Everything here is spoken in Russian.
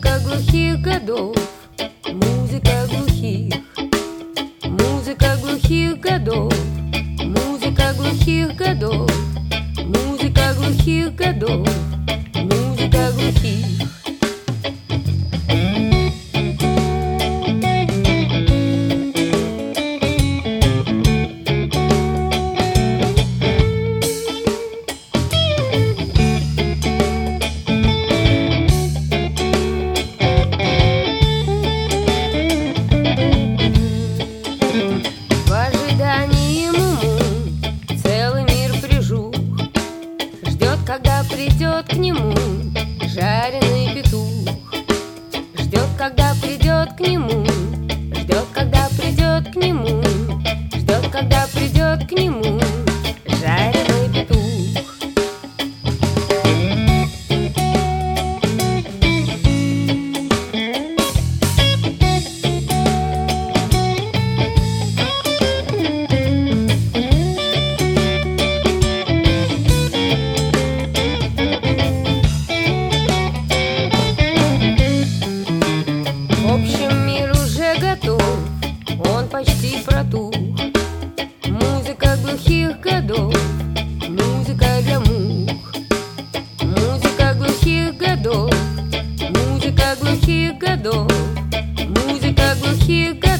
Музыка глухих годов, музыка глухих, музыка глухих годов, музыка глухих годов, музыка глухих годов, музыка глухих. Когда придет к нему жареный петух, ждет, когда придет к нему, ждет, когда придет к нему, ждет, когда придет к нему жареный петух. В общем, мир уже готов, он почти протух. Музыка глухих годов, музыка для мух. Музыка глухих годов, музыка глухих годов, музыка глухих годов.